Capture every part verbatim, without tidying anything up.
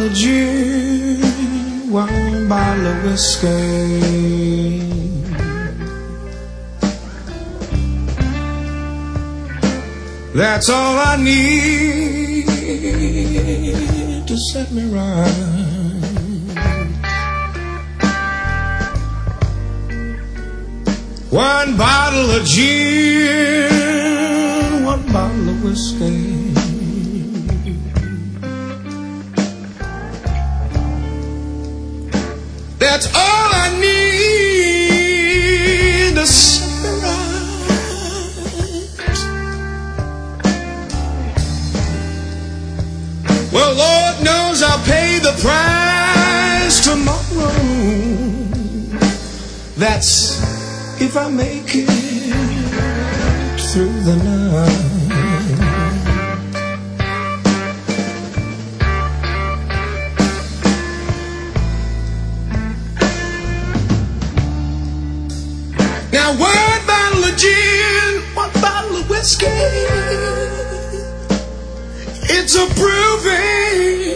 of gin, one bottle of whiskey. That's all I need to set me right. One bottle of gin, one bottle of whiskey. That's all I need to set me right. Well, Lord knows I'll pay the price tomorrow. That's if I make it through the night. Now one bottle of gin, one bottle of whiskey, it's a proven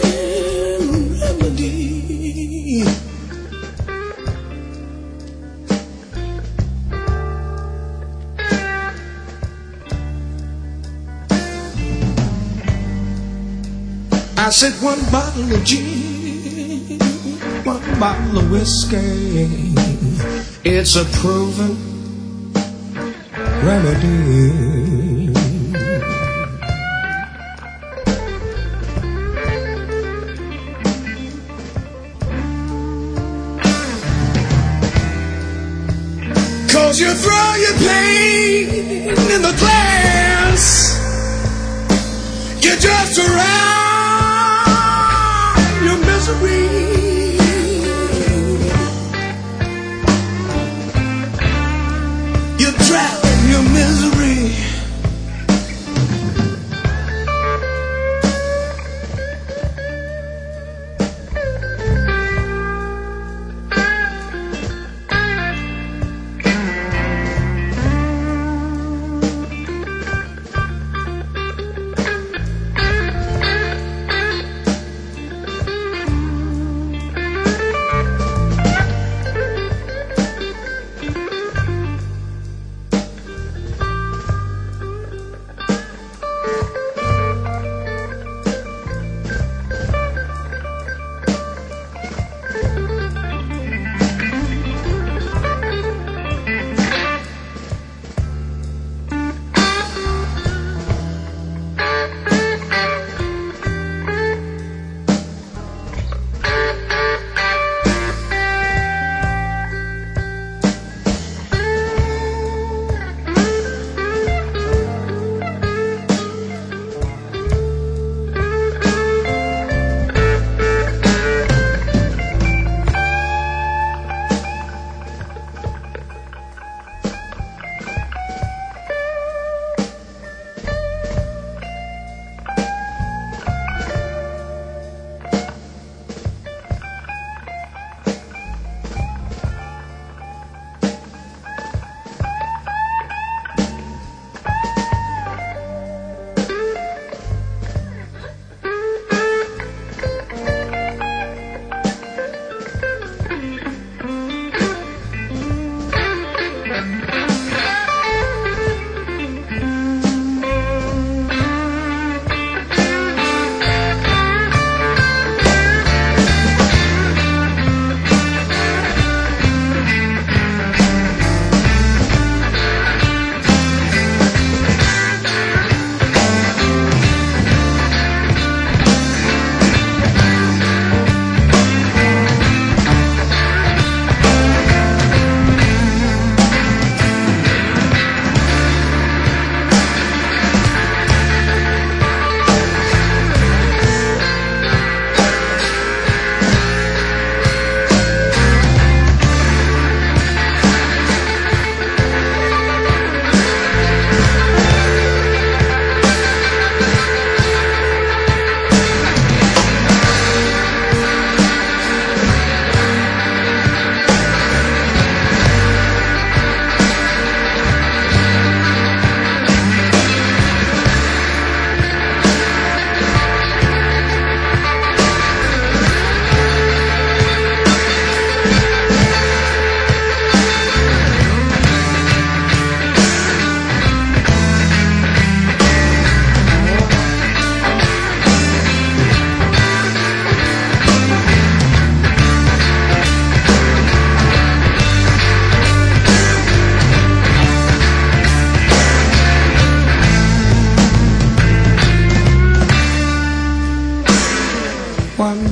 remedy. I said one bottle of gin, one bottle of whiskey, it's a proven remedy. 'Cause you throw your pain in the glass, you just around your misery. You drown your misery.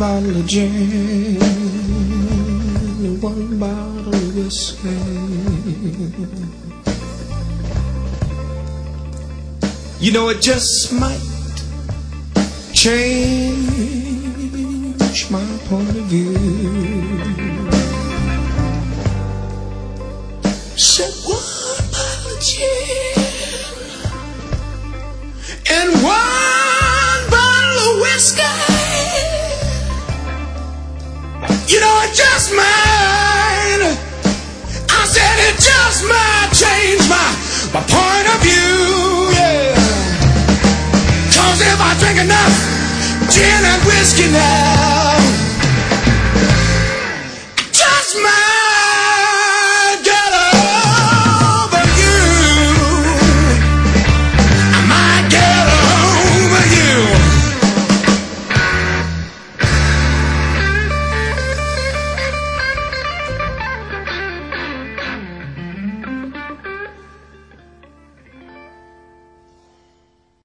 bottle of gin, one bottle of whiskey. You know, it just might change my point of view. So one bottle of gin and one bottle of whiskey, you know, it just might, I said it just might change my, my point of view, yeah. Cause if I drink enough gin and whiskey now,